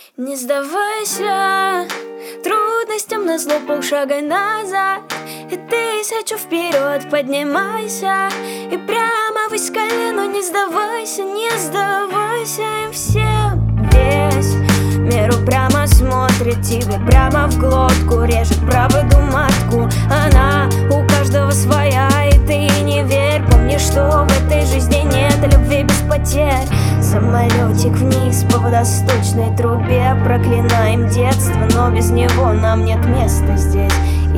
Не сдавайся трудностям, назло полшага назад и тысячу вперед поднимайся. И прямо ввысь колено, не сдавайся, не сдавайся им всем. Весь мир упрямо смотрит тебе прямо в глотку, режет правду матку. Она у каждого своя, и ты не верь. Помни, что в этой жизни нет любви без потерь. Самолетик вниз по водосточной трубе, проклинаем детство, но без него нам нет места здесь.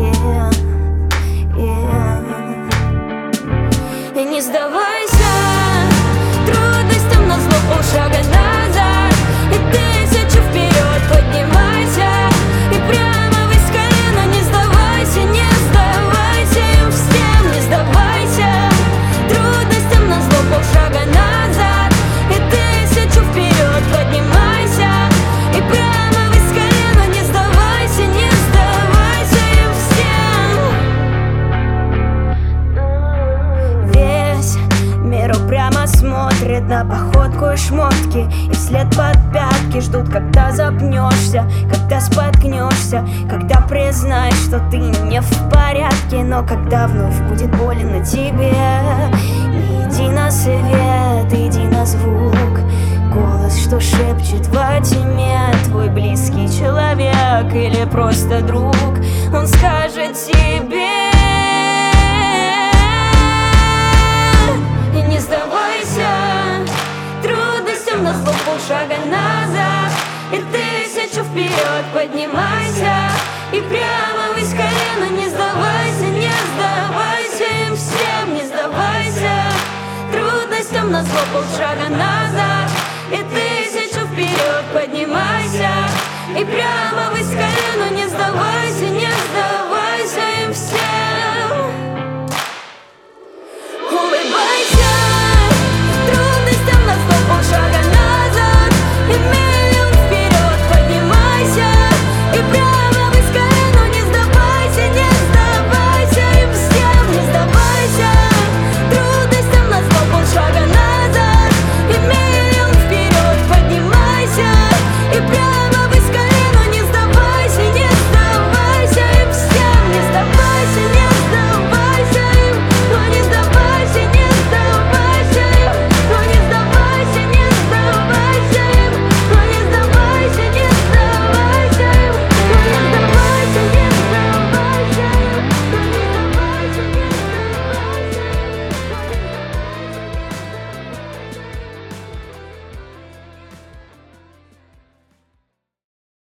И не сдавайся трудностям, назло полшага назад и тысячу вперед поднимайся. И прямо ввысь колено, не сдавайся, не сдавайся им всем. Не сдавайся трудностям, назло полшага назад и тысячу вперед поднимайся. И прямо ввысь колено, не сдавайся, не сдавайся им всем. Весь мир упрямо смотрит на походку и шмотки, и вслед под пятки ждут, когда запнешься, когда споткнешься, когда признаешь, что ты не в порядке. Но когда вновь будет больно тебе, иди на свет, иди на звук. Голос, что шепчет во тьме, твой близкий человек или просто друг. Он скажет тебе: и не сдавайся трудностям, назло полшага назад и тысячу вперед поднимайся. И прямо ввысь колено, не сдавайся, не сдавайся им всем. Не сдавайся трудностям, назло полшага назад и тысячу вперед поднимайся. И прямо ввысь колено, не сдавайся, не